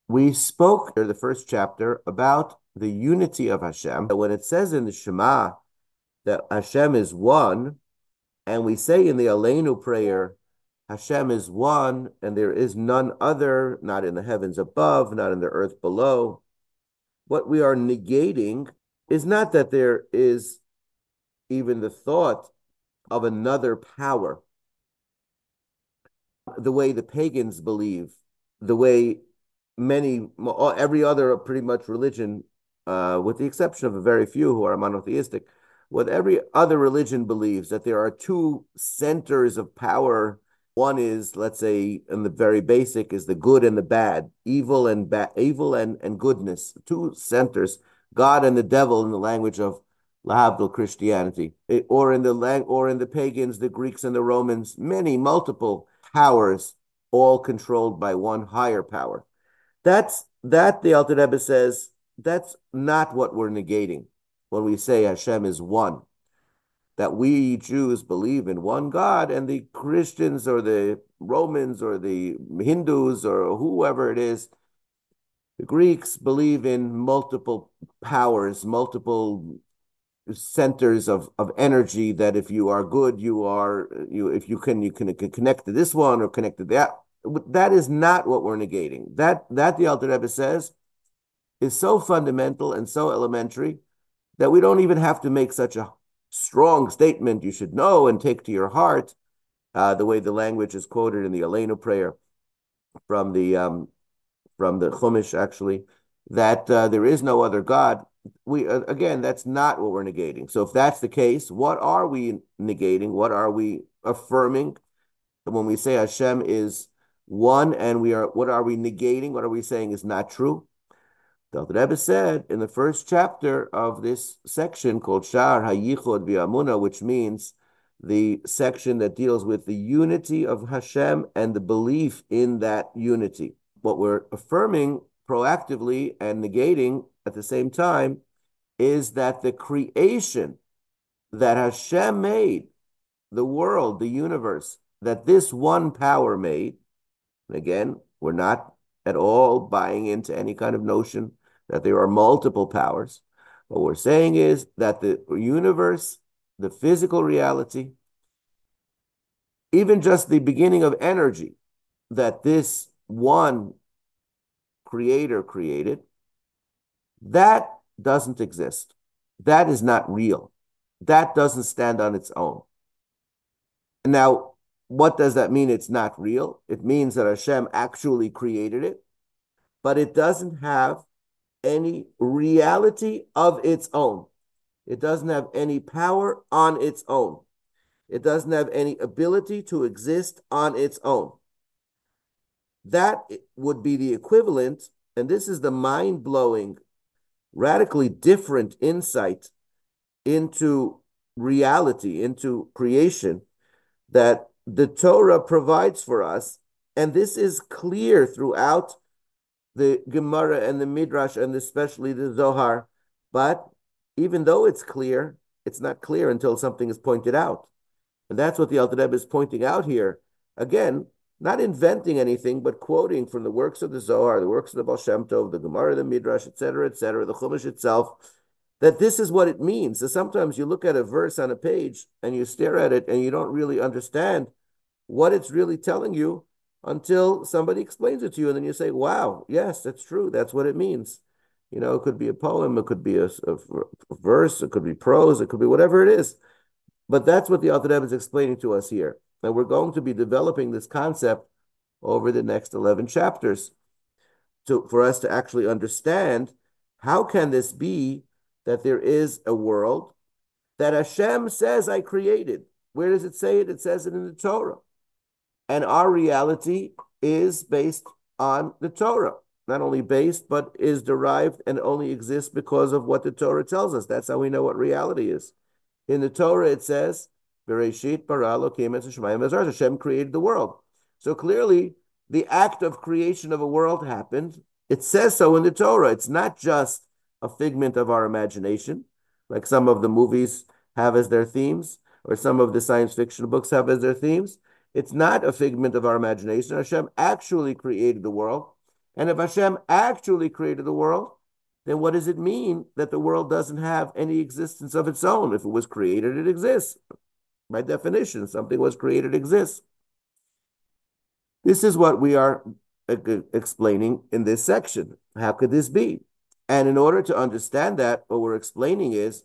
We spoke in the first chapter about the unity of Hashem. When it says in the Shema that Hashem is one, and we say in the Aleinu prayer, Hashem is one, and there is none other, not in the heavens above, not in the earth below. What we are negating is not that there is even the thought of another power, the way the pagans believe, the way every other pretty much religion, with the exception of a very few who are monotheistic, what every other religion believes that there are two centers of power. One is, let's say, in the very basic, is the good and the bad, evil and goodness, two centers, God and the devil in the language of Lahavdil Christianity, or in the pagans, the Greeks and the Romans, many multiple powers, all controlled by one higher power. That the Alter Rebbe says that's not what we're negating when we say Hashem is one. That we Jews believe in one God, and the Christians or the Romans or the Hindus or whoever it is, the Greeks believe in multiple powers, multiple centers of energy, that if you are good, if you can connect to this one or connect to that. That is not what we're negating. That the Alter Rebbe says is so fundamental and so elementary that we don't even have to make such a strong statement. You should know and take to your heart, the way the language is quoted in the Aleinu prayer from the Chumash, actually, that there is no other God. Again, that's not what we're negating. So if that's the case, what are we negating? What are we affirming? And when we say Hashem is one, and what are we negating? What are we saying is not true? The Rebbe said in the first chapter of this section called Shar HaYichud V'Amuna, which means the section that deals with the unity of Hashem and the belief in that unity. What we're affirming proactively and negating at the same time is that the creation that Hashem made, the world, the universe, that this one power made, and again, we're not at all buying into any kind of notion that there are multiple powers. What we're saying is that the universe, the physical reality, even just the beginning of energy that this one creator created, that doesn't exist. That is not real. That doesn't stand on its own. Now, what does that mean? It's not real. It means that Hashem actually created it, but it doesn't have any reality of its own. It doesn't have any power on its own. It doesn't have any ability to exist on its own. That would be the equivalent, and this is the mind-blowing, radically different insight into reality, into creation, that the Torah provides for us. And this is clear throughout the Gemara and the Midrash, and especially the Zohar. But even though it's clear, it's not clear until something is pointed out. And that's what the Alter Rebbe is pointing out here. Again, not inventing anything, but quoting from the works of the Zohar, the works of the Baal Shem Tov, the Gemara, the Midrash, etc., the Chumash itself, that this is what it means. So sometimes you look at a verse on a page and you stare at it and you don't really understand what it's really telling you until somebody explains it to you. And then you say, wow, yes, that's true. That's what it means. It could be a poem, it could be a verse, it could be prose, it could be whatever it is. But that's what the Alter Rebbe is explaining to us here. And we're going to be developing this concept over the next 11 chapters for us to actually understand, how can this be that there is a world that Hashem says I created? Where does it say it? It says it in the Torah. And our reality is based on the Torah. Not only based, but is derived and only exists because of what the Torah tells us. That's how we know what reality is. In the Torah, it says, Bereshit bara Elokim et hashamayim v'ha'aretz. Hashem created the world. So clearly, the act of creation of a world happened. It says so in the Torah. It's not just a figment of our imagination, like some of the movies have as their themes, or some of the science fiction books have as their themes. It's not a figment of our imagination. Hashem actually created the world. And if Hashem actually created the world, then what does it mean that the world doesn't have any existence of its own? If it was created, it exists. By definition, something was created, exists. This is what we are explaining in this section. How could this be? And in order to understand that, what we're explaining is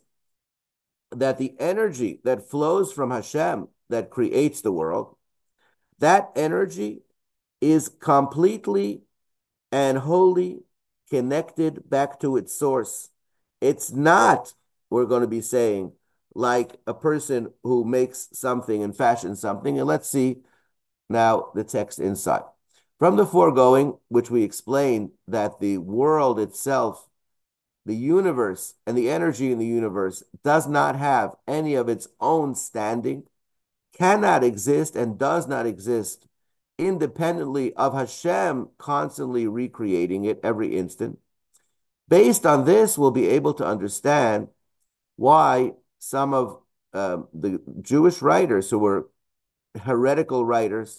that the energy that flows from Hashem that creates the world, that energy is completely and wholly connected back to its source. It's not, we're going to be saying, like a person who makes something and fashions something. And let's see now the text inside. From the foregoing, which we explained that the world itself, the universe and the energy in the universe does not have any of its own standing, cannot exist and does not exist independently of Hashem constantly recreating it every instant. Based on this, we'll be able to understand why some of the Jewish writers who were heretical writers,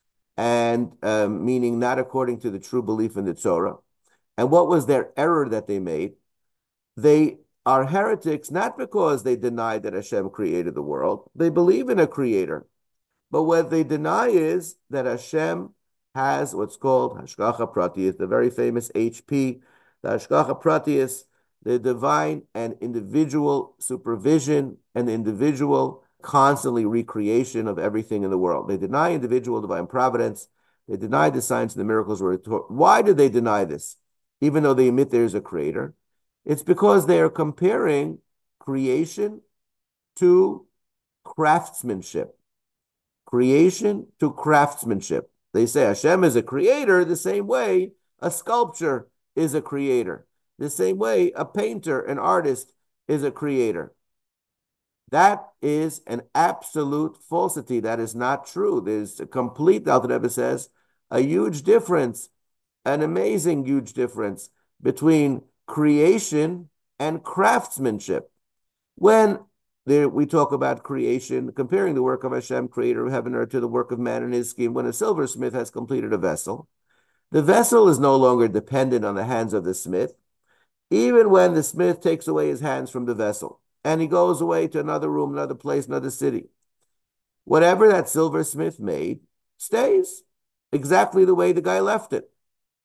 and meaning not according to the true belief in the Torah, and what was their error that they made. They are heretics not because they deny that Hashem created the world. They believe in a creator. But what they deny is that Hashem has what's called Hashgacha Pratiyus, the very famous HP, the Hashgacha Pratiyus, the divine and individual supervision and individual constantly recreation of everything in the world. They deny individual divine providence. They deny the signs and the miracles. Why did they deny this? Even though they admit there's a creator, it's because they are comparing creation to craftsmanship. Creation to craftsmanship. They say Hashem is a creator the same way a sculpture is a creator, the same way a painter, an artist is a creator. That is an absolute falsity. That is not true. There's a complete, the Alter Rebbe says, a huge difference, an amazing huge difference between creation and craftsmanship. When we talk about creation, comparing the work of Hashem, creator of heaven and earth, to the work of man and his scheme, when a silversmith has completed a vessel, the vessel is no longer dependent on the hands of the smith, even when the smith takes away his hands from the vessel and he goes away to another room, another place, another city. Whatever that silversmith made stays exactly the way the guy left it.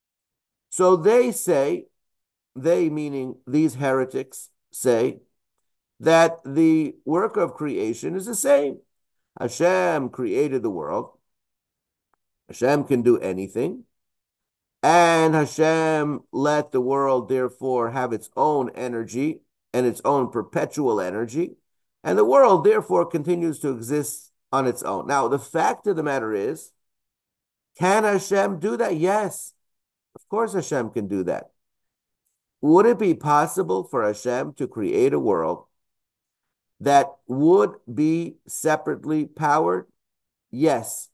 So they say, they meaning these heretics say, that the work of creation is the same. Hashem created the world. Hashem can do anything. And Hashem let the world, therefore, have its own energy and its own perpetual energy. And the world, therefore, continues to exist on its own. Now, the fact of the matter is, can Hashem do that? Yes. Of course Hashem can do that. Would it be possible for Hashem to create a world that would be separately powered? Yes.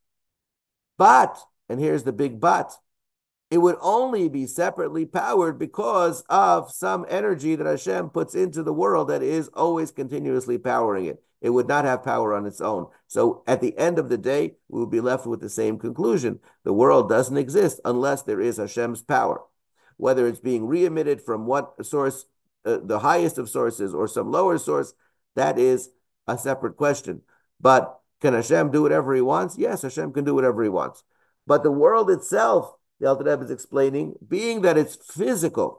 But, and here's the big but, it would only be separately powered because of some energy that Hashem puts into the world that is always continuously powering it. It would not have power on its own. So at the end of the day, we would be left with the same conclusion. The world doesn't exist unless there is Hashem's power. Whether it's being re-emitted from what source, the highest of sources, or some lower source, that is a separate question. But can Hashem do whatever he wants? Yes, Hashem can do whatever he wants. But the world itself, the Alter Rebbe is explaining, being that it's physical,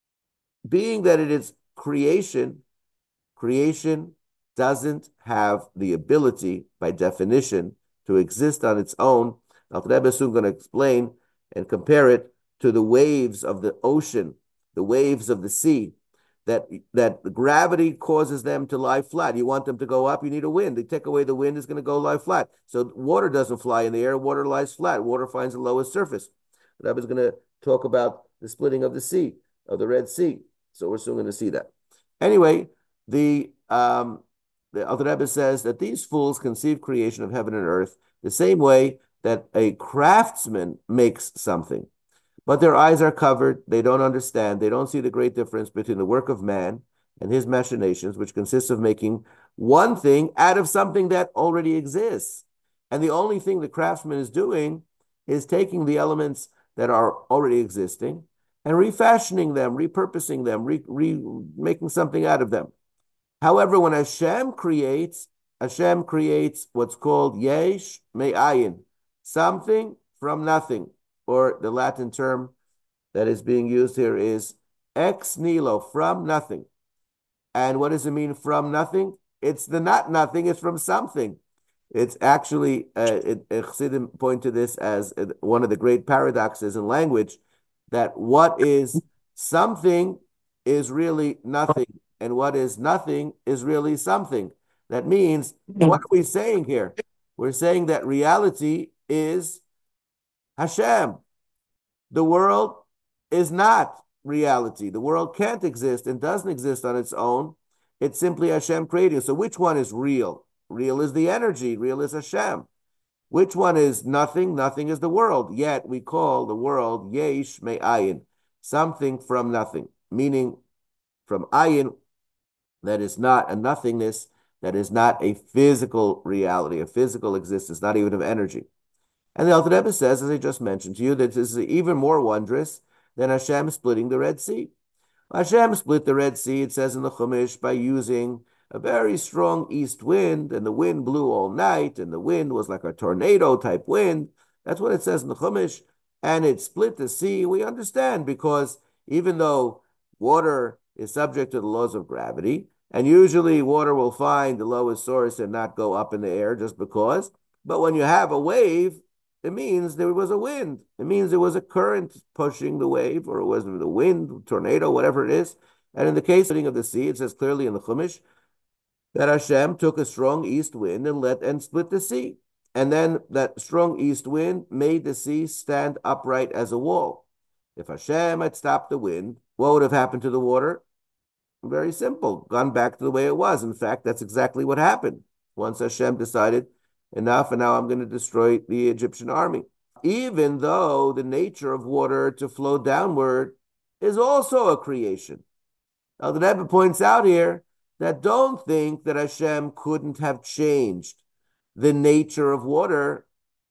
being that it is creation, creation doesn't have the ability, by definition, to exist on its own. Alter Rebbe is soon going to explain and compare it to the waves of the ocean, the waves of the sea, that the gravity causes them to lie flat. You want them to go up, you need a wind. They take away the wind, it's going to go lie flat. So water doesn't fly in the air, water lies flat. Water finds the lowest surface. The Rebbe is going to talk about the splitting of the sea, of the Red Sea. So we're soon going to see that. Anyway, the Alter Rebbe says that these fools conceive creation of heaven and earth the same way that a craftsman makes something. But their eyes are covered. They don't understand. They don't see the great difference between the work of man and his machinations, which consists of making one thing out of something that already exists. And the only thing the craftsman is doing is taking the elements that are already existing and refashioning them, repurposing them, making something out of them. However, when Hashem creates what's called yesh me'ayin, something from nothing, or the Latin term that is being used here is ex nihilo, from nothing. And what does it mean from nothing? It's the not nothing, it's from something. It's actually, Chassidim point to this as one of the great paradoxes in language, that what is something is really nothing, and what is nothing is really something. That means, what are we saying here? We're saying that reality is Hashem. The world is not reality. The world can't exist and doesn't exist on its own. It's simply Hashem creating. So which one is real? Real is the energy. Real is Hashem. Which one is nothing? Nothing is the world. Yet we call the world yesh me'ayin, something from nothing, meaning from ayin, that is not a nothingness, that is not a physical reality, a physical existence, not even of energy. And the Alter Rebbe says, as I just mentioned to you, that this is even more wondrous than Hashem splitting the Red Sea. Hashem split the Red Sea, it says in the Chumash, by using a very strong east wind, and the wind blew all night, and the wind was like a tornado type wind. That's what it says in the Chumash. And it split the sea. We understand, because even though water is subject to the laws of gravity, and usually water will find the lowest source and not go up in the air just because, but when you have a wave, it means there was a wind. It means there was a current pushing the wave, or it was the wind, tornado, whatever it is. And in the case of the sea, it says clearly in the Chumash that Hashem took a strong east wind and split the sea. And then that strong east wind made the sea stand upright as a wall. If Hashem had stopped the wind, what would have happened to the water? Very simple, gone back to the way it was. In fact, that's exactly what happened. Once Hashem decided, enough, and now I'm going to destroy the Egyptian army. Even though the nature of water to flow downward is also a creation. Now, the Rebbe points out here that don't think that Hashem couldn't have changed the nature of water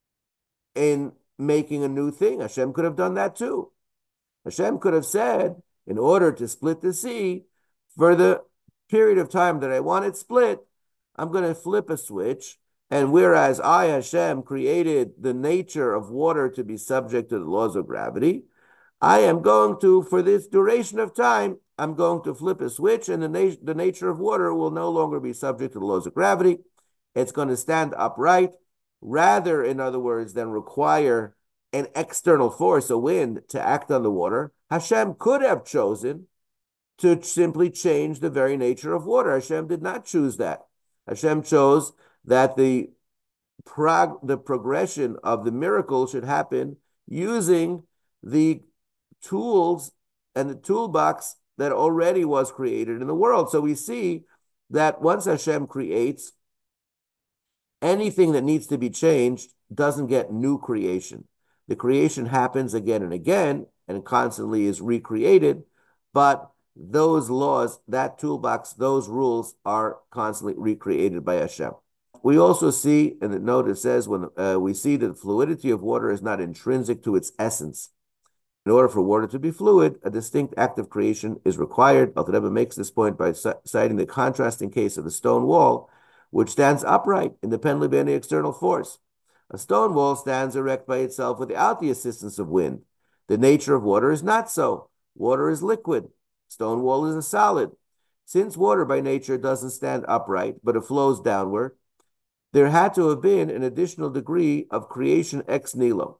in making a new thing. Hashem could have done that too. Hashem could have said, in order to split the sea, for the period of time that I want it split, I'm going to flip a switch. And whereas I, Hashem, created the nature of water to be subject to the laws of gravity, I am going to, for this duration of time, I'm going to flip a switch, and the nature of water will no longer be subject to the laws of gravity. It's going to stand upright, rather, in other words, than require an external force, a wind, to act on the water. Hashem could have chosen to simply change the very nature of water. Hashem did not choose that. Hashem chose that the progression of the miracle should happen using the tools and the toolbox that already was created in the world. So we see that once Hashem creates, anything that needs to be changed doesn't get new creation. The creation happens again and again and constantly is recreated, but those laws, that toolbox, those rules are constantly recreated by Hashem. We also see, in the note it says, when we see that the fluidity of water is not intrinsic to its essence. In order for water to be fluid, a distinct act of creation is required. Alter Rebbe makes this point by citing the contrasting case of the stone wall, which stands upright, independently of any external force. A stone wall stands erect by itself without the assistance of wind. The nature of water is not so. Water is liquid. Stone wall is a solid. Since water by nature doesn't stand upright, but it flows downward, there had to have been an additional degree of creation ex nihilo,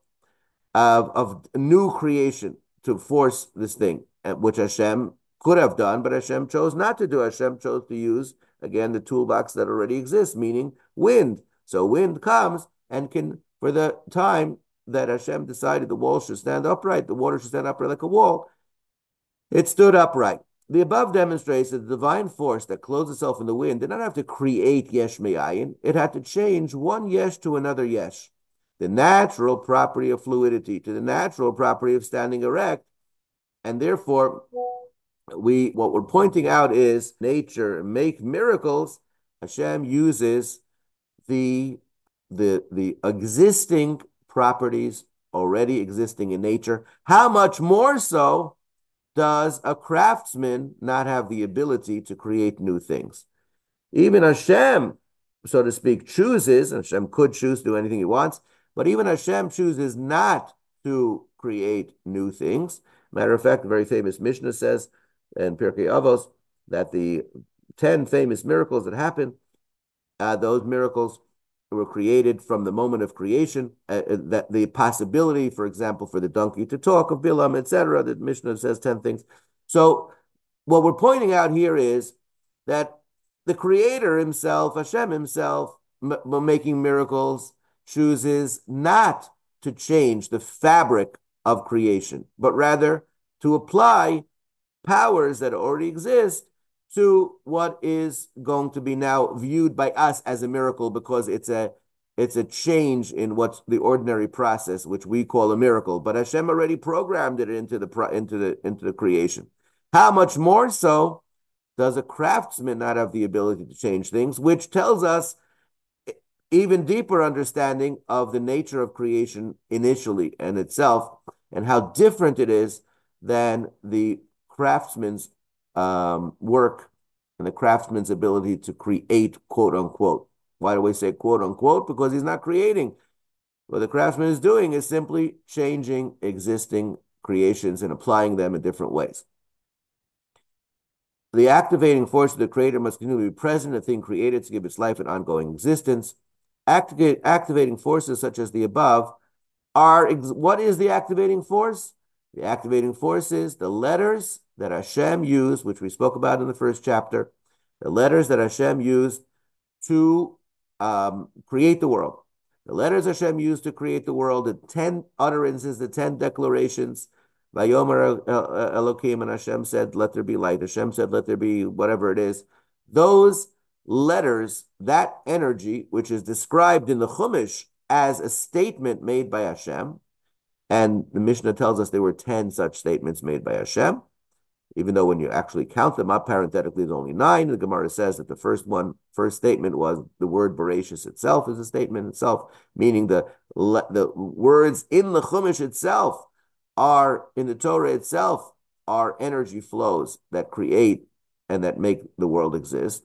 of new creation to force this thing, which Hashem could have done, but Hashem chose not to do. Hashem chose to use, again, the toolbox that already exists, meaning wind. So wind comes and can, for the time that Hashem decided the wall should stand upright, the water should stand upright like a wall, it stood upright. The above demonstrates that the divine force that clothes itself in the wind did not have to create yesh me'ayin. It had to change one yesh to another yesh. The natural property of fluidity to the natural property of standing erect. And therefore, what we're pointing out is nature make miracles. Hashem uses the existing properties already existing in nature, how much more so does a craftsman not have the ability to create new things? Even Hashem, so to speak, chooses, Hashem could choose to do anything he wants, but even Hashem chooses not to create new things. Matter of fact, a very famous Mishnah says in Pirkei Avos that the 10 famous miracles that happened, those miracles were created from the moment of creation. That the possibility, for example, for the donkey to talk, of Bilam, etc. The Mishnah says 10 things. So what we're pointing out here is that the Creator himself, Hashem himself, making miracles, chooses not to change the fabric of creation, but rather to apply powers that already exist to what is going to be now viewed by us as a miracle, because it's a change in what's the ordinary process, which we call a miracle. But Hashem already programmed it into the creation. How much more so does a craftsman not have the ability to change things, which tells us even deeper understanding of the nature of creation initially and itself, and how different it is than the craftsman's work and the craftsman's ability to create, quote unquote. Why do we say quote unquote? Because he's not creating. What the craftsman is doing is simply changing existing creations and applying them in different ways. The activating force of the creator must continually be present, a thing created to give its life an ongoing existence. Activating forces such as the above are, what is the activating force? The activating force is the letters that Hashem used, which we spoke about in the first chapter, the letters that Hashem used to create the world. The letters Hashem used to create the world, the 10 utterances, the 10 declarations. Vayomer Elokim, and Hashem said, let there be light. Hashem said, let there be whatever it is. Those letters, that energy, which is described in the Chumash as a statement made by Hashem, and the Mishnah tells us there were 10 such statements made by Hashem, even though when you actually count them up, parenthetically, there's only 9. The Gemara says that the first statement was the word Bereshis itself is a statement itself, meaning the words in the Chumash itself are, in the Torah itself, are energy flows that create and that make the world exist.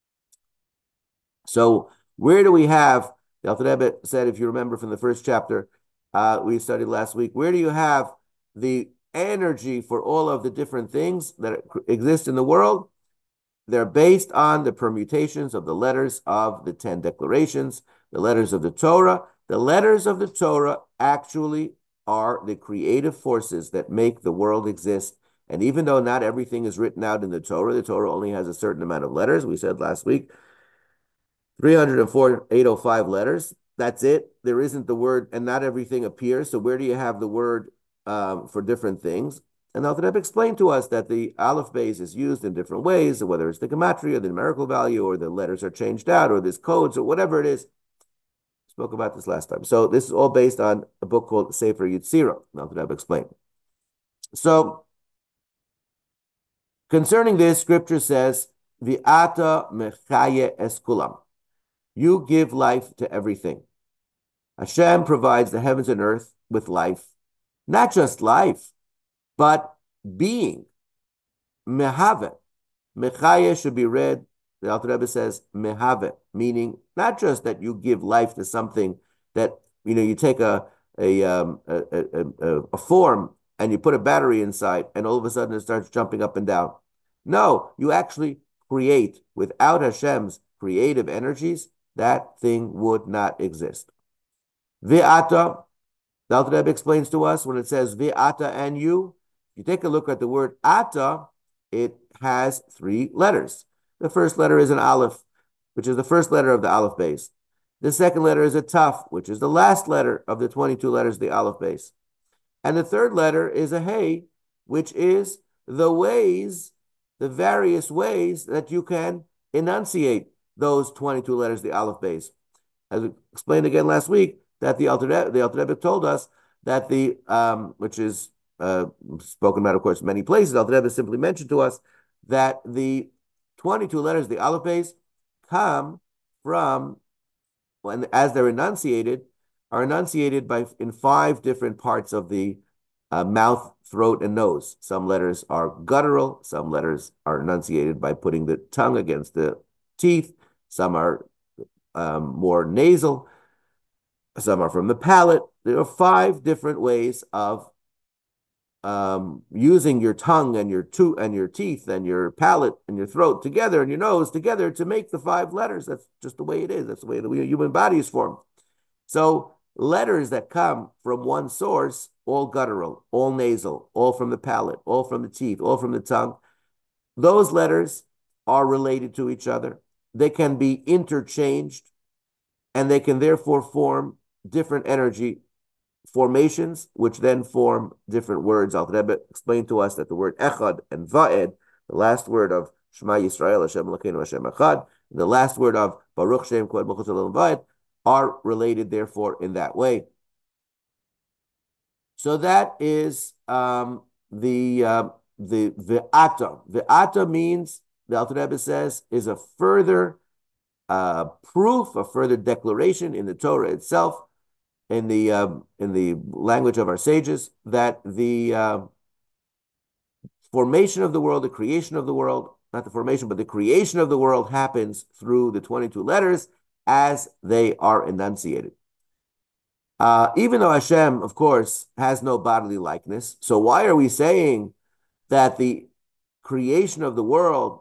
So where do we have, the Alter Rebbe said, if you remember from the first chapter we studied last week, where do you have the energy for all of the different things that exist in the world? They're based on the permutations of the letters of the 10 declarations, the letters of the Torah. The letters of the Torah actually are the creative forces that make the world exist. And even though not everything is written out in the Torah only has a certain amount of letters. We said last week, 304, 805 letters. That's it. There isn't the word, and not everything appears. So where do you have the word for different things? And Alter Rebbe explained to us that the Aleph Beis is used in different ways, whether it's the gematria, the numerical value, or the letters are changed out, or there's codes, or whatever it is. Spoke about this last time. So this is all based on a book called Sefer Yetzirah. Alter Rebbe explained. So concerning this, Scripture says, "V'ata mechaye es kulam." You give life to everything. Hashem provides the heavens and earth with life, not just life, but being. Mehave. Mechaye should be read, the Alter Rebbe says, mehave, meaning not just that you give life to something that, you take a form and you put a battery inside and all of a sudden it starts jumping up and down. No, you actually create. Without Hashem's creative energies, that thing would not exist. Ve'ata, the Alter Rebbe explains to us when it says ve'ata and you take a look at the word ata, it has 3 letters. The first letter is an aleph, which is the first letter of the Aleph Beis. The second letter is a taf, which is the last letter of the 22 letters of the Aleph Beis. And the third letter is a hey, which is the various ways that you can enunciate those 22 letters, the Aleph Beis. As we explained again last week, that the Alter Rebbe told us that which is spoken about, of course, many places. Alter Rebbe simply mentioned to us that the 22 letters, the Aleph Beis, come from, when as they're enunciated, are enunciated in 5 different parts of the mouth, throat, and nose. Some letters are guttural. Some letters are enunciated by putting the tongue against the teeth. Some are more nasal. Some are from the palate. There are 5 different ways of using your tongue and your teeth and your palate and your throat together and your nose together to make the 5 letters. That's just the way it is. That's the way the human body is formed. So letters that come from one source, all guttural, all nasal, all from the palate, all from the teeth, all from the tongue, those letters are related to each other. They can be interchanged, and they can therefore form different energy formations, which then form different words. Al Rebbe explained to us that the word echad and va'ed, the last word of Shema Yisrael, Hashem Elokeinu Hashem Echad, and the last word of Baruch Shem Kod Malchus Olam Va'ed are related, therefore, in that way. So that is the Ve'ata. Ve'ata means, the Alter Rebbe says, is a further proof, a further declaration in the Torah itself, in the language of our sages, that the formation of the world, the creation of the world, not the formation, but the creation of the world happens through the 22 letters as they are enunciated. Even though Hashem, of course, has no bodily likeness, so why are we saying that the creation of the world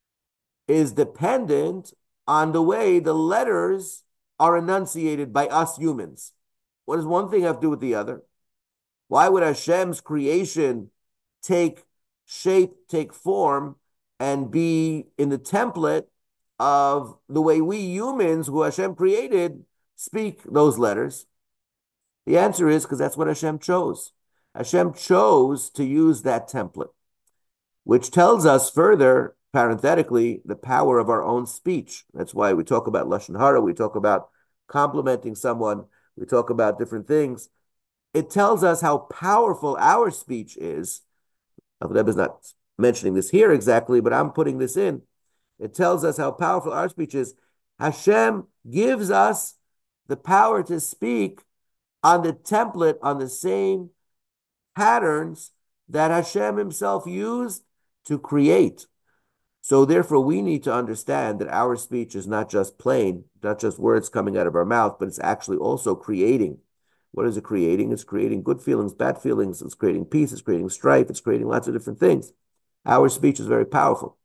is dependent on the way the letters are enunciated by us humans? What does one thing have to do with the other? Why would Hashem's creation take shape, take form, and be in the template of the way we humans, who Hashem created, speak those letters? The answer is because that's what Hashem chose. Hashem chose to use that template, which tells us further, parenthetically, the power of our own speech. That's why we talk about Lashon Hara, we talk about complimenting someone, we talk about different things. It tells us how powerful our speech is. The Rebbe is not mentioning this here exactly, but I'm putting this in. It tells us how powerful our speech is. Hashem gives us the power to speak on the template, on the same patterns that Hashem himself used to create. So therefore, we need to understand that our speech is not just plain, not just words coming out of our mouth, but it's actually also creating. What is it creating? It's creating good feelings, bad feelings. It's creating peace. It's creating strife. It's creating lots of different things. Our speech is very powerful.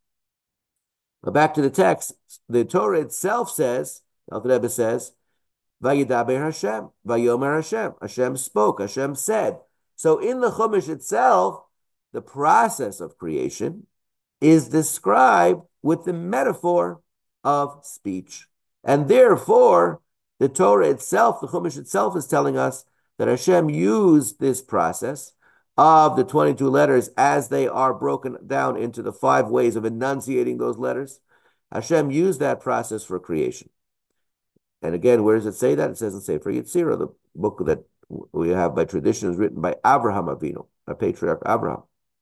Now back to the text. The Torah itself says, the Rebbe says, Vayidaber Hashem, Vayomer Hashem. Hashem spoke, Hashem said. So in the Chumash itself, the process of creation is described with the metaphor of speech. And therefore, the Torah itself, the Chumash itself, is telling us that Hashem used this process of the 22 letters as they are broken down into the 5 ways of enunciating those letters. Hashem used that process for creation. And again, where does it say that? It says in Sefer Yetzirah, the book that we have by tradition is written by Abraham Avinu, our patriarch Abraham.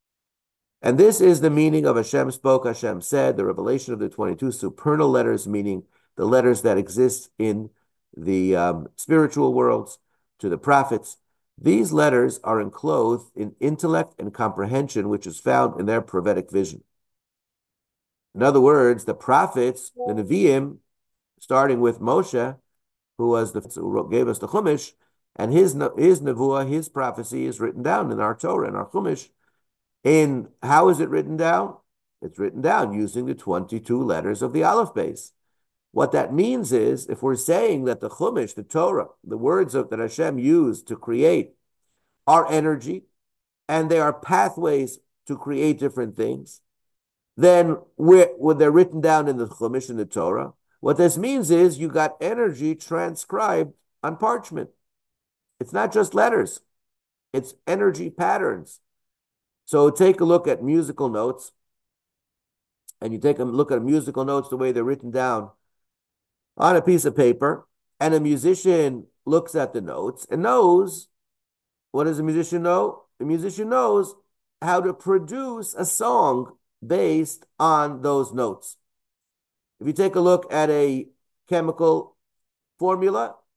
And this is the meaning of Hashem spoke, Hashem said, the revelation of the 22 supernal letters, meaning the letters that exist in the spiritual worlds, to the prophets. These letters are enclosed in intellect and comprehension, which is found in their prophetic vision. In other words, the prophets, the Nevi'im, starting with Moshe, who gave us the Chumash, and his nevuah, his prophecy is written down in our Torah, in our Chumash. And how is it written down? It's written down using the 22 letters of the Aleph base. What that means is, if we're saying that the Chumash, the Torah, the words that Hashem used to create are energy, and they are pathways to create different things, then when they're written down in the Chumash, in the Torah, what this means is you got energy transcribed on parchment. It's not just letters. It's energy patterns. So take a look at musical notes, and you take a look at musical notes the way they're written down on a piece of paper, and a musician looks at the notes and knows, what does a musician know? The musician knows how to produce a song based on those notes. If you take a look at a chemical formula,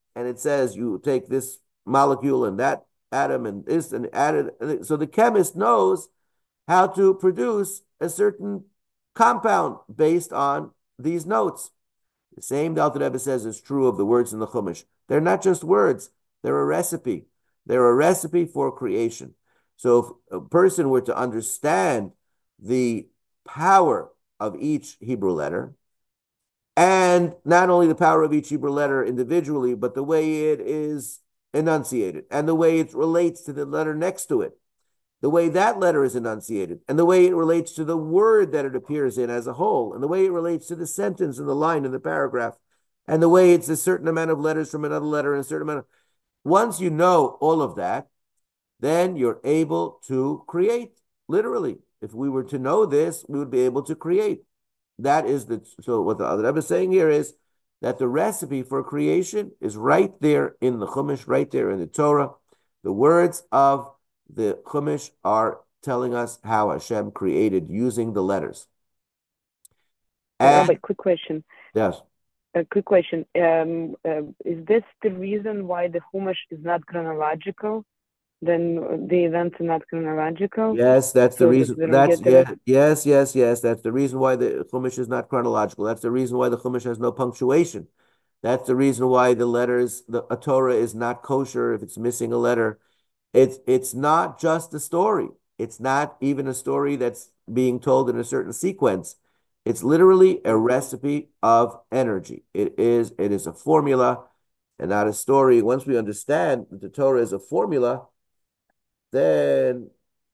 and it says you take this molecule and that atom and this and add it. So the chemist knows how to produce a certain compound based on these notes. The same the Alter Rebbe says is true of the words in the Chumash. They're not just words, they're a recipe. They're a recipe for creation. So if a person were to understand the power of each Hebrew letter, and not only the power of each Hebrew letter individually, but the way it is enunciated and the way it relates to the letter next to it, the way that letter is enunciated, and the way it relates to the word that it appears in as a whole, and the way it relates to the sentence and the line in the paragraph, and the way it's a certain amount of letters from another letter and a certain amount of. Once you know all of that, then you're able to create. Literally, if we were to know this, we would be able to create. That is the so what the Rebbe is saying here is that the recipe for creation is right there in the Chumash, right there in the Torah. The words of the Chumash are telling us how Hashem created using the letters. Rabbi, quick question. Yes. A quick question. Is this the reason why the Chumash is not chronological? Then the events are not chronological? Yes, that's the So reason. that we don't That's get to yeah, yes. That's the reason why the Chumash is not chronological. That's the reason why the Chumash has no punctuation. That's the reason why the letters, a Torah is not kosher if it's missing a letter. It's not just a story. It's not even a story that's being told in a certain sequence. It's literally a recipe of energy. It is a formula and not a story. Once we understand that the Torah is a formula, then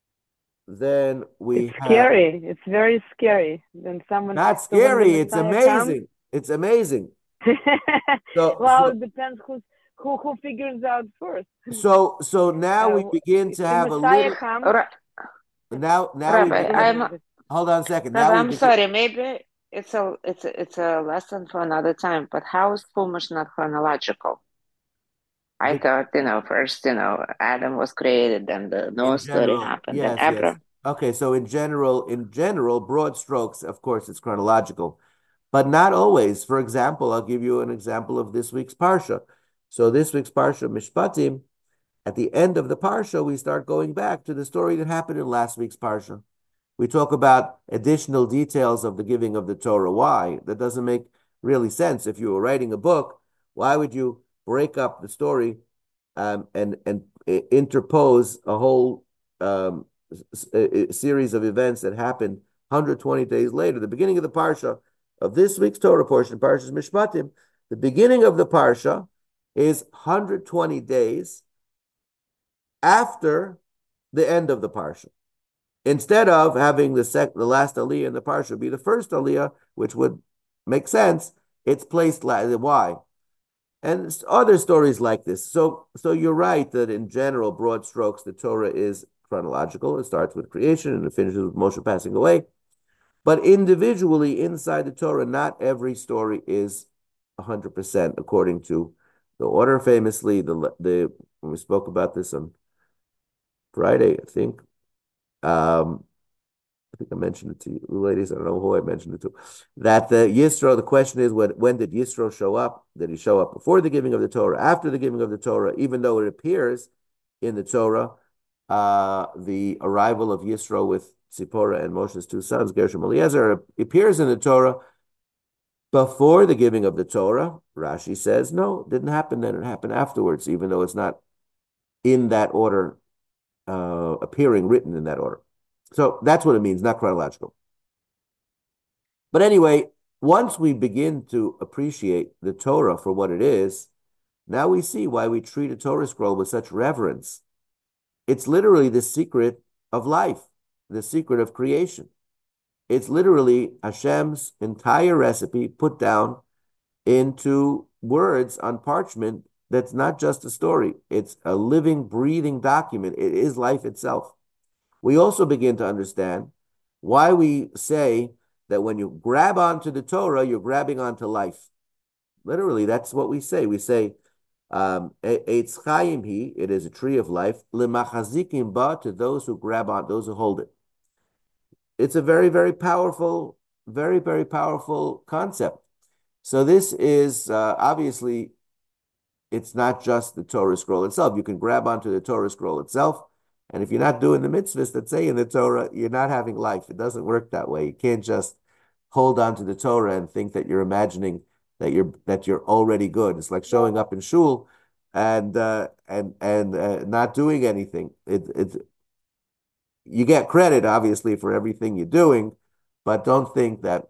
we It's have scary. It's very scary. Then someone, not so when the scary, it's Messiah comes, amazing. It's amazing. So well, so it depends who figures out first. so now we begin If to the have a Messiah little comes, Ra- now we Rabbi, go ahead, begin. I'm Elizabeth. Hold on a second. Rabbi, Now we I'm begin. sorry. Maybe it's a lesson for another time. But how is Chumash not chronological? I thought, first, Adam was created, then the Noah In story general, happened, then yes. Abraham. Okay, so in general, broad strokes, of course, it's chronological, but not always. For example, I'll give you an example of this week's parsha. So this week's parsha, Mishpatim, at the end of the parsha, we start going back to the story that happened in last week's parsha. We talk about additional details of the giving of the Torah. Why? That doesn't make really sense. If you were writing a book, why would you break up the story and interpose a whole series of events that happened 120 days later? The beginning of the parsha of this week's Torah portion, Parshas Mishpatim, the beginning of the parsha is 120 days after the end of the parsha. Instead of having the last aliyah in the parsha be the first aliyah, which would make sense, it's placed why? And other stories like this. So you're right that in general, broad strokes, the Torah is chronological. It starts with creation and it finishes with Moshe passing away. But individually, inside the Torah, not every story is 100% according to the order. Famously, the when we spoke about this on Friday, I think I mentioned it to you, ladies. I don't know who I mentioned it to. That the Yisro, the question is, when did Yisro show up? Did he show up before the giving of the Torah, after the giving of the Torah? Even though it appears in the Torah, the arrival of Yisro with Zipporah and Moshe's two sons, Gershom and Eliezer, appears in the Torah before the giving of the Torah. Rashi says, no, it didn't happen then. It happened afterwards, even though it's not in that order, appearing written in that order. So that's what it means, not chronological. But anyway, once we begin to appreciate the Torah for what it is, now we see why we treat a Torah scroll with such reverence. It's literally the secret of life, the secret of creation. It's literally Hashem's entire recipe put down into words on parchment that's not just a story. It's a living, breathing document. It is life itself. We also begin to understand why we say that when you grab onto the Torah, you're grabbing onto life. Literally, that's what we say. We say, Eitz Chaim hi, it is a tree of life, L'machazikim ba, to those who grab on, those who hold it. It's a very, very powerful concept. So this is obviously it's not just the Torah scroll itself. You can grab onto the Torah scroll itself. And if you're not doing the mitzvahs that say in the Torah, you're not having life. It doesn't work that way. You can't just hold on to the Torah and think that you're imagining that you're already good. It's like showing up in shul and not doing anything. You get credit obviously for everything you're doing, but don't think that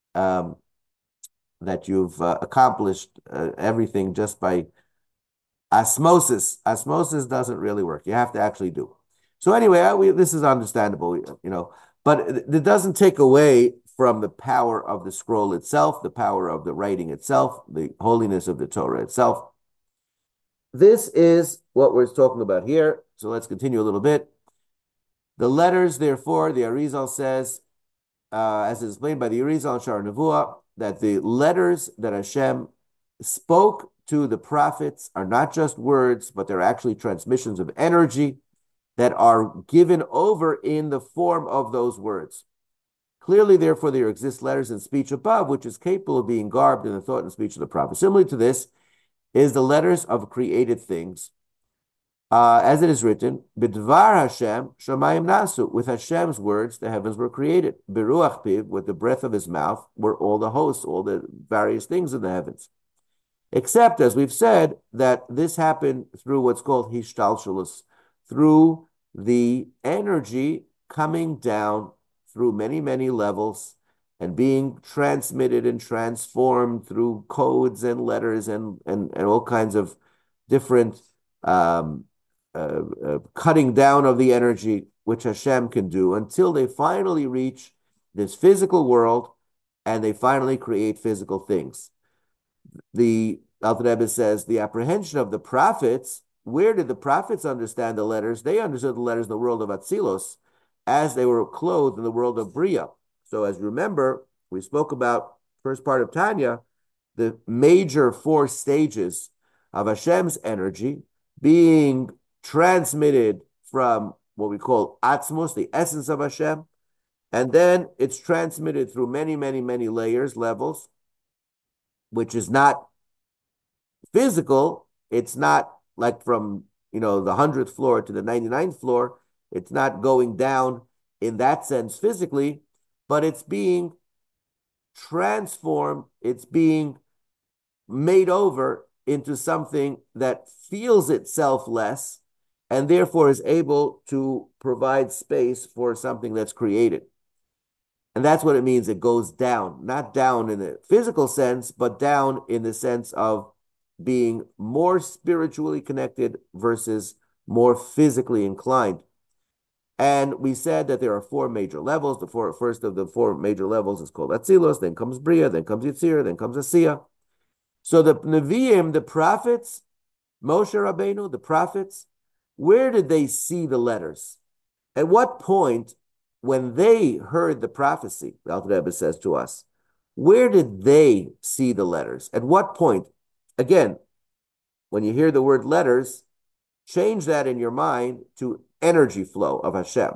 that you've accomplished everything just by osmosis. Osmosis doesn't really work. You have to actually do. So anyway, this is understandable, but it doesn't take away from the power of the scroll itself, the power of the writing itself, the holiness of the Torah itself. This is what we're talking about here. So let's continue a little bit. The letters, therefore, the Arizal says, as is explained by the Arizal and Shar Nevuah, that the letters that Hashem spoke to the prophets are not just words, but they're actually transmissions of energy that are given over in the form of those words. Clearly, therefore, there exist letters and speech above, which is capable of being garbed in the thought and speech of the prophet. Similarly to this is the letters of created things. As it is written, B'dvar Hashem shamayim nasu, with Hashem's words the heavens were created. Beruach piv, with the breath of his mouth, were all the hosts, all the various things in the heavens. Except, as we've said, that this happened through what's called hishtalshelus, through the energy coming down through many, many levels and being transmitted and transformed through codes and letters and all kinds of different cutting down of the energy, which Hashem can do, until they finally reach this physical world and they finally create physical things. The Alter Rebbe says the apprehension of the prophets. Where did the prophets understand the letters? They understood the letters in the world of Atzilos as they were clothed in the world of Bria. So as you remember, we spoke about first part of Tanya, the major 4 stages of Hashem's energy being transmitted from what we call Atzmos, the essence of Hashem, and then it's transmitted through many, many, many layers, levels, which is not physical. It's not like from the 100th floor to the 99th floor. It's not going down in that sense physically, but it's being transformed. It's being made over into something that feels itself less and therefore is able to provide space for something that's created. And that's what it means. It goes down, not down in the physical sense, but down in the sense of being more spiritually connected versus more physically inclined. And we said that there are 4 major levels. The first of the 4 major levels is called Atzilos, then comes Bria, then comes Yitzir, then comes Asiya. So the Nevi'im, the prophets, Moshe Rabbeinu, the prophets, where did they see the letters? At what point, when they heard the prophecy, the Alter Rebbe says to us, where did they see the letters? At what point? Again, when you hear the word letters, change that in your mind to energy flow of Hashem.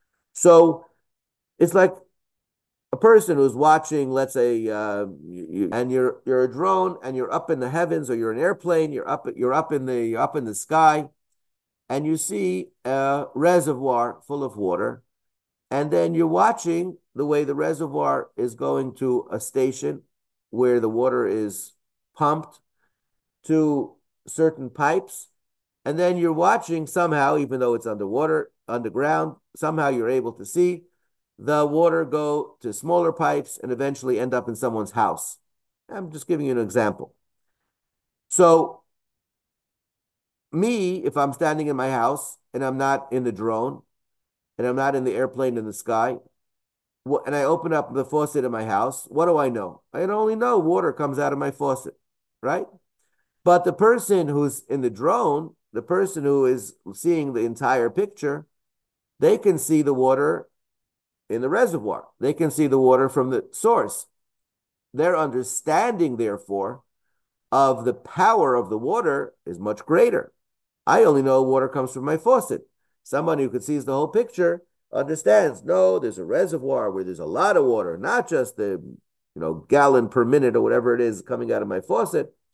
So it's like a person who's watching, let's say, and you're a drone and you're up in the heavens, or you're an airplane, you're up in the sky, and you see a reservoir full of water, and then you're watching the way the reservoir is going to a station where the water is pumped to certain pipes, and then you're watching somehow, even though it's underground, somehow you're able to see the water go to smaller pipes and eventually end up in someone's house. I'm just giving you an example. So me, if I'm standing in my house and I'm not in the drone and I'm not in the airplane in the sky, and I open up the faucet in my house, what do I know? I only know water comes out of my faucet, right? But the person who's in the drone, the person who is seeing the entire picture, they can see the water in the reservoir. They can see the water from the source. Their understanding, therefore, of the power of the water is much greater. I only know water comes from my faucet. Someone who sees the whole picture understands, no, there's a reservoir where there's a lot of water, not just the gallon per minute or whatever it is coming out of my faucet.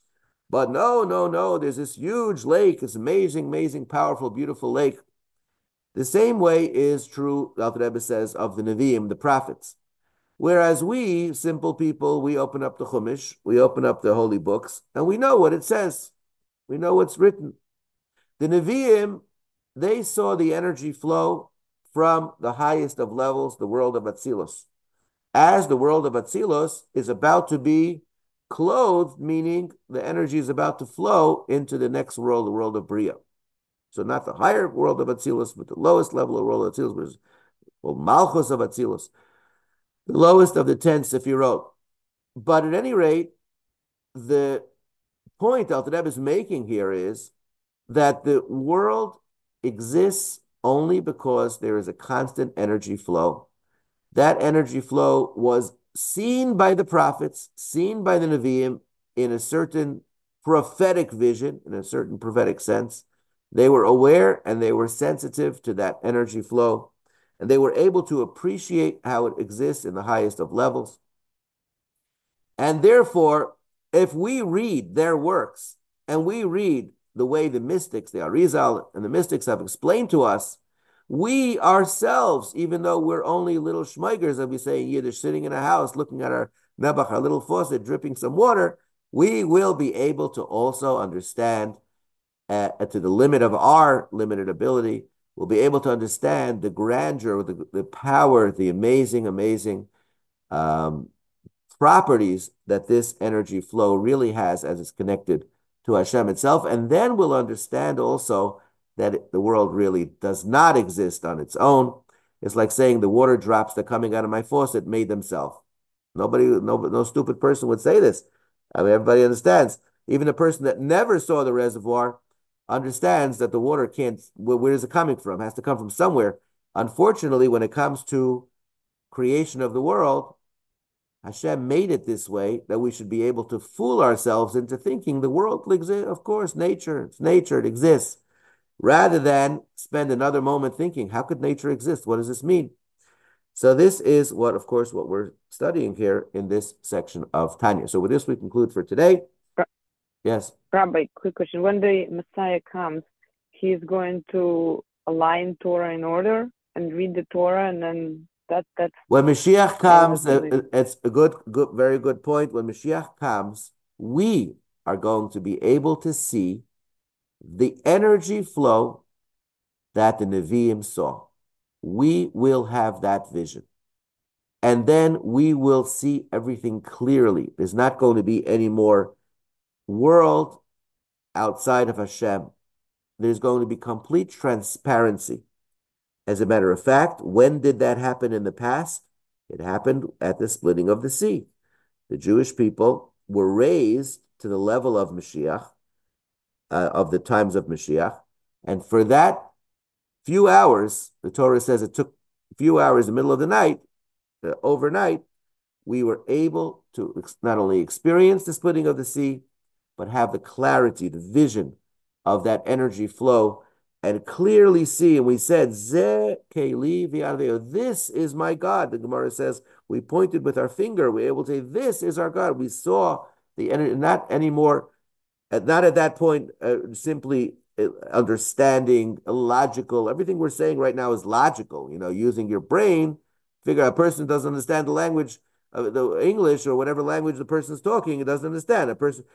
But no, there's this huge lake, this amazing, powerful, beautiful lake. The same way is true, the Alter Rebbe says, of the Nevi'im, the prophets. Whereas we, simple people, we open up the Chumash, we open up the holy books, and we know what it says. We know what's written. The Nevi'im, they saw the energy flow from the highest of levels, the world of Atzilus. As the world of Atzilus is about to be clothed, meaning the energy is about to flow into the next world, the world of Bria. So not the higher world of Atzilus, but the lowest level of the world of Atzilus, which is well, Malchus of Atzilus, the lowest of the 10 Sefirot. But at any rate, the point Alter Rebbe is making here is that the world exists only because there is a constant energy flow. That energy flow was seen by the prophets, seen by the Nevi'im in a certain prophetic vision, in a certain prophetic sense. They were aware and they were sensitive to that energy flow, and they were able to appreciate how it exists in the highest of levels. And therefore, if we read their works and we read the way the mystics, the Arizal and the mystics have explained to us, we ourselves, even though we're only little schmeigers, as we say in Yiddish, sitting in a house looking at our Nebuch, our little faucet, dripping some water, we will be able to also understand, to the limit of our limited ability, we'll be able to understand the grandeur, the power, the amazing properties that this energy flow really has as it's connected to Hashem itself. And then we'll understand also that the world really does not exist on its own. It's like saying the water drops that are coming out of my faucet made themselves. No stupid person would say this. I mean, everybody understands. Even a person that never saw the reservoir understands that the water can't, where is it coming from? It has to come from somewhere. Unfortunately, when it comes to creation of the world, Hashem made it this way that we should be able to fool ourselves into thinking the world exists. Of course, it's nature, it exists, rather than spend another moment thinking, how could nature exist? What does this mean? So this is of course, what we're studying here in this section of Tanya. So with this, we conclude for today. Yes. Rabbi, quick question. When the Messiah comes, he is going to align Torah in order and read the Torah, and then that's when Mashiach comes, it's a very good point. When Mashiach comes, we are going to be able to see the energy flow that the Nevi'im saw. We will have that vision. And then we will see everything clearly. There's not going to be any more world outside of Hashem. There's going to be complete transparency. As a matter of fact, when did that happen in the past? It happened at the splitting of the sea. The Jewish people were raised to the level of Mashiach, of the times of Mashiach. And for that few hours, the Torah says it took a few hours in the middle of the night, overnight, we were able to not only experience the splitting of the sea, but have the clarity, the vision of that energy flow and clearly see. And we said, Ze keli v'yadveo, this is my God. The Gemara says, we pointed with our finger. We were able to say, this is our God. We saw the energy, not anymore, not at that point, simply understanding, logical. Everything we're saying right now is logical, using your brain. Figure a person doesn't understand the language, the English or whatever language the person's talking, it doesn't understand.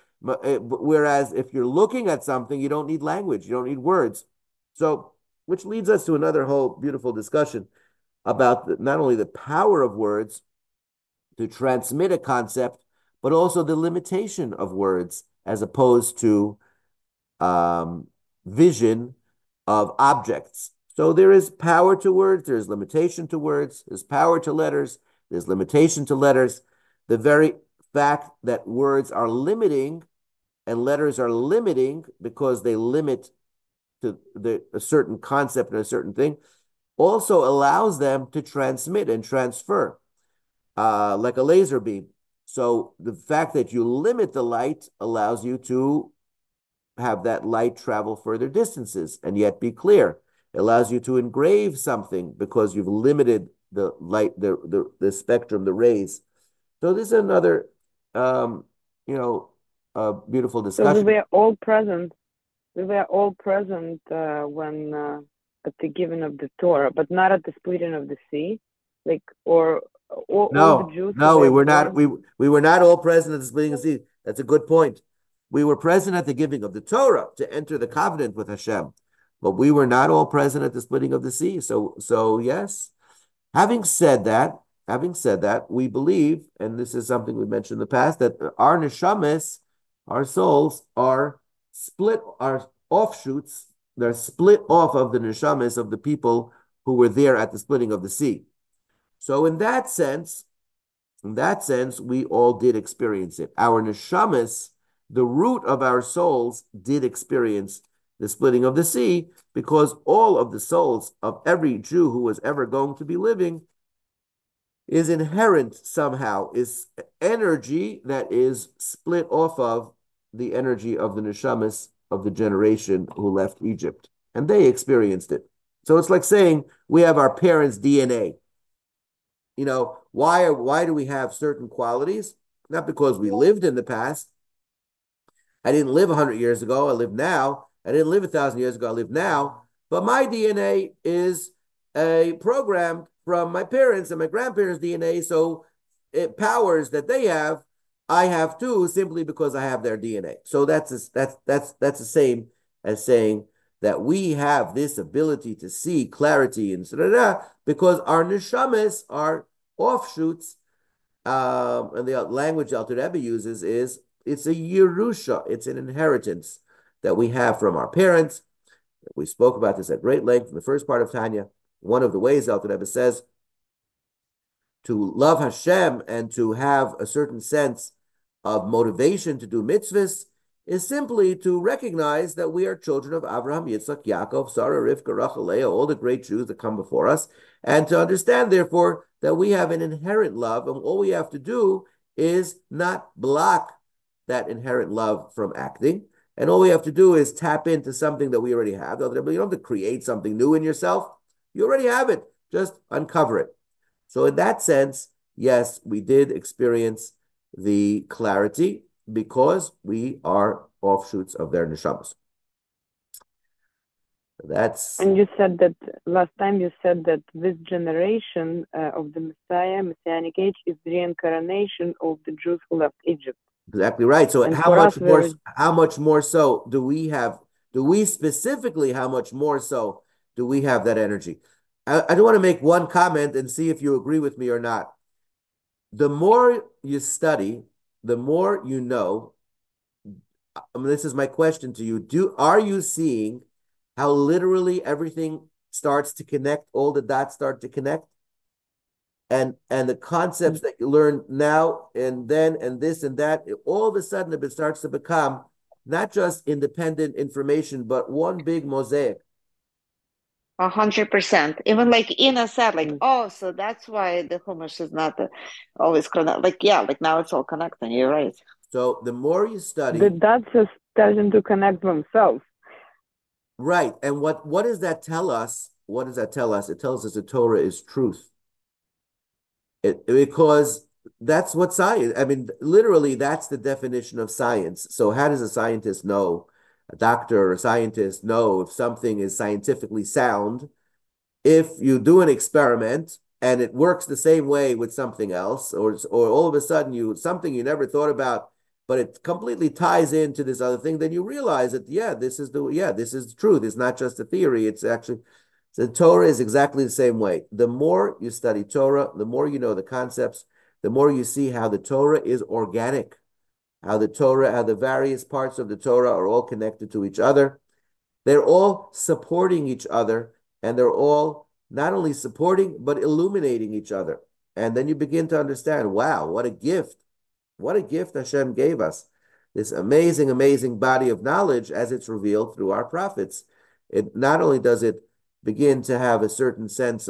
Whereas if you're looking at something, you don't need language, you don't need words. So, which leads us to another whole beautiful discussion about not only the power of words to transmit a concept, but also the limitation of words as opposed to vision of objects. So there is power to words, there's limitation to words, there's power to letters, there's limitation to letters. The very fact that words are limiting and letters are limiting because they limit to a certain concept and a certain thing also allows them to transmit and transfer like a laser beam. So the fact that you limit the light allows you to have that light travel further distances and yet be clear. It allows you to engrave something because you've limited the light, the spectrum, the rays. So this is another, a beautiful So we discussion. were all present. We were all present when at the giving of the Torah, but not at the splitting of the sea. Like, or all the No, Jews who no, we were were not. born. We were not all present at the splitting of the sea. That's a good point. We were present at the giving of the Torah to enter the covenant with Hashem, but we were not all present at the splitting of the sea. So yes. Having said that, we believe, and this is something we mentioned in the past, that our neshamas, our souls, are split, are offshoots. They're split off of the neshamas of the people who were there at the splitting of the sea. So in that sense, we all did experience it. Our neshamas, the root of our souls, did experience the splitting of the sea because all of the souls of every Jew who was ever going to be living is inherent somehow, is energy that is split off of the energy of the neshamas of the generation who left Egypt. And they experienced it. So it's like saying we have our parents' DNA. Why do we have certain qualities? Not because we lived in the past. I didn't live 100 years ago. I live now. I didn't live 1,000 years ago. I live now. But my DNA is a program from my parents and my grandparents' DNA. So powers that they have, I have too, simply because I have their DNA. So that's the same as saying that we have this ability to see clarity and because our neshamas are offshoots. And the language Alter Rebbe uses is it's a Yerusha, it's an inheritance that we have from our parents. We spoke about this at great length in the first part of Tanya. One of the ways Alter Rebbe says to love Hashem and to have a certain sense of motivation to do mitzvahs is simply to recognize that we are children of Abraham, Yitzchak, Yaakov, Sarah, Rivka, Rachel, Leah, all the great Jews that come before us, and to understand, therefore, that we have an inherent love, and all we have to do is not block that inherent love from acting, and all we have to do is tap into something that we already have. You don't have to create something new in yourself. You already have it. Just uncover it. So in that sense, yes, we did experience the clarity because we are offshoots of their neshamas. And you said that last time you said that this generation of the Messiah, Messianic age, is the reincarnation of the Jews who left Egypt. Exactly right. So And how much more so do we have? Do we specifically, how much more so do we have that energy? I do want to make one comment and see if you agree with me or not. The more you study, the more you know. This is my question to you. Are you seeing how literally everything starts to connect, all the dots start to connect? And the concepts that you learn now and then and this and that, all of a sudden it starts to become not just independent information, but one big mosaic. 100%. Even like Ina said, like, oh, so that's why the Chumash is not always connected. Like, yeah, like now it's all connecting. You're right. So the more you study, the dots are starting to connect themselves. Right. And what does that tell us? What does that tell us? It tells us the Torah is truth. Because that's what science, I mean, literally, that's the definition of science. So how does a scientist know, a doctor or a scientist know if something is scientifically sound? If you do an experiment and it works the same way with something else, or all of a sudden something you never thought about, but it completely ties into this other thing, then you realize that this is the truth. It's not just a theory. It's actually the Torah is exactly the same way. The more you study Torah, the more you know the concepts, the more you see how the Torah is organic, how the various parts of the Torah are all connected to each other. They're all supporting each other, and they're all not only supporting, but illuminating each other. And then you begin to understand, wow, what a gift. What a gift Hashem gave us. This amazing, amazing body of knowledge as it's revealed through our prophets. It not only does it begin to have a certain sense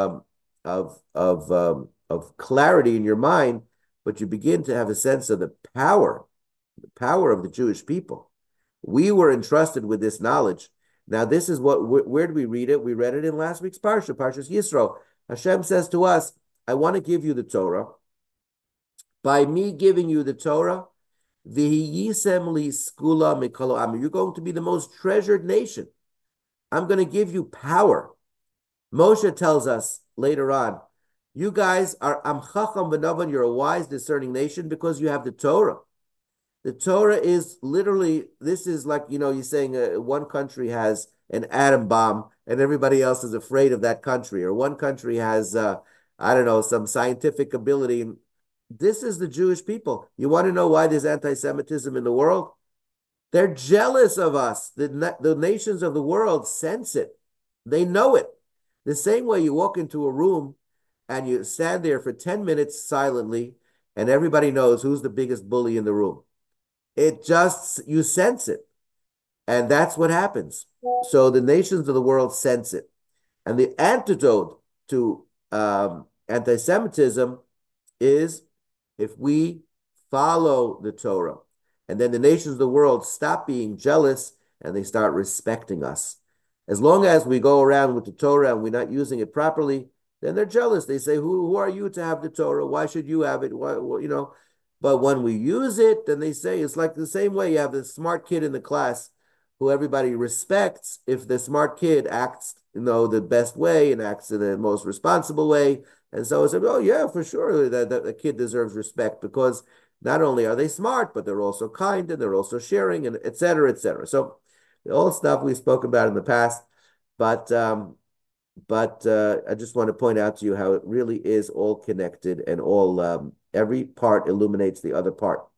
of clarity in your mind, but you begin to have a sense of the power of the Jewish people. We were entrusted with this knowledge. Now, this is where do we read it? We read it in last week's Parsha, Parshas Yisro. Hashem says to us, I want to give you the Torah. By me giving you the Torah, V'hiyisem li skula mikol ha'amim. You're going to be the most treasured nation. I'm going to give you power. Moshe tells us later on, you guys are am chacham v'navan, you're a wise, discerning nation because you have the Torah. The Torah is literally, this is like, you're saying one country has an atom bomb and everybody else is afraid of that country, or one country has, I don't know, some scientific ability. This is the Jewish people. You want to know why there's anti-Semitism in the world? They're jealous of us. The nations of the world sense it. They know it. The same way you walk into a room and you stand there for 10 minutes silently and everybody knows who's the biggest bully in the room. You sense it. And that's what happens. So the nations of the world sense it. And the antidote to anti-Semitism is if we follow the Torah. And then the nations of the world stop being jealous and they start respecting us. As long as we go around with the Torah and we're not using it properly, then they're jealous. They say, who are you to have the Torah? Why should you have it? Why? But when we use it, then they say it's like the same way you have the smart kid in the class who everybody respects. If the smart kid acts, the best way and acts in the most responsible way, and so I said, oh yeah, for sure, that the kid deserves respect because not only are they smart, but they're also kind and they're also sharing and et cetera, et cetera. So all stuff we spoke about in the past, but I just want to point out to you how it really is all connected and all every part illuminates the other part.